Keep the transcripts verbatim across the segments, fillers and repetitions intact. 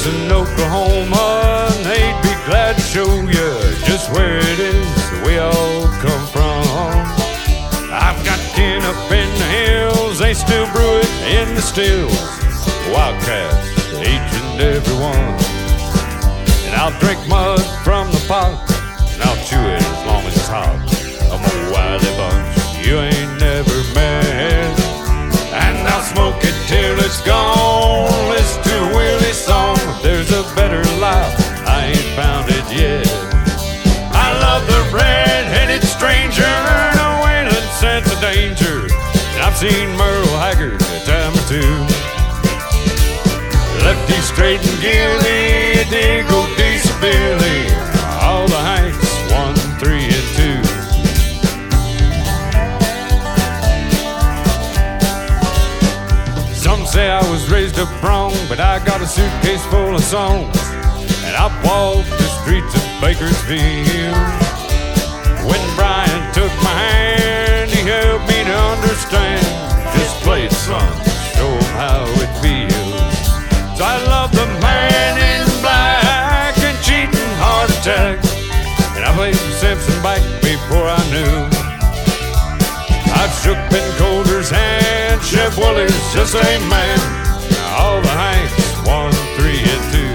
Tulsa, Oklahoma, and they'd be glad to show you just where it is that we all come from. I've got kin up in the hills, they still brew it in the stills. Wildcats, each and every one. And I'll drink mud from the pot, and I'll chew it as long as it's hot. I'm a wily bunch you ain't never met. And I'll smoke it till it's gone. Listen to Willie's song. There's a better life, I ain't found it yet. I love the red-headed stranger, no wailing sense of danger. And I've seen Merle Haggard a time or two. Lefty, straight and gilly, dig old Diesel Billy, all the Hanks, one, three, and two. Some say I was raised up wrong, but I got a suitcase full of songs, and I walked the streets of Bakersfield. When Brian took my hand, he helped me to understand. Just play it, son, show him how it feels. So I love the man in black and cheating heart attack, and I played Simpson back before I knew. I've shook Ben Coulter's hand, Shep Willie's the same man, all the Hanks, one, three, and two.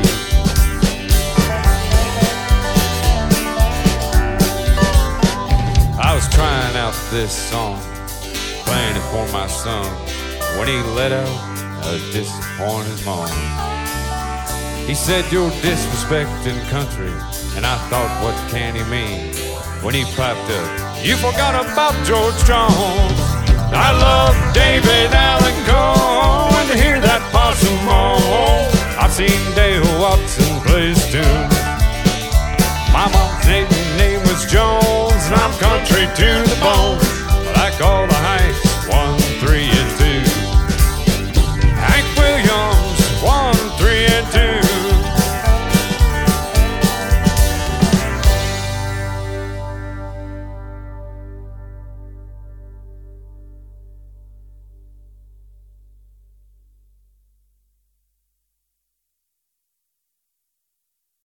I was trying out this song, playing it for my son, when he let out a disappointed moan. He said, "You're disrespecting country," and I thought, what can he mean? When he piped up, "You forgot about George Jones." I love David Allan Coe, and to hear that possum moan. I've seen Dale Watson play his tune. My mom's maiden name was Jones, and I'm country to the bone. Like all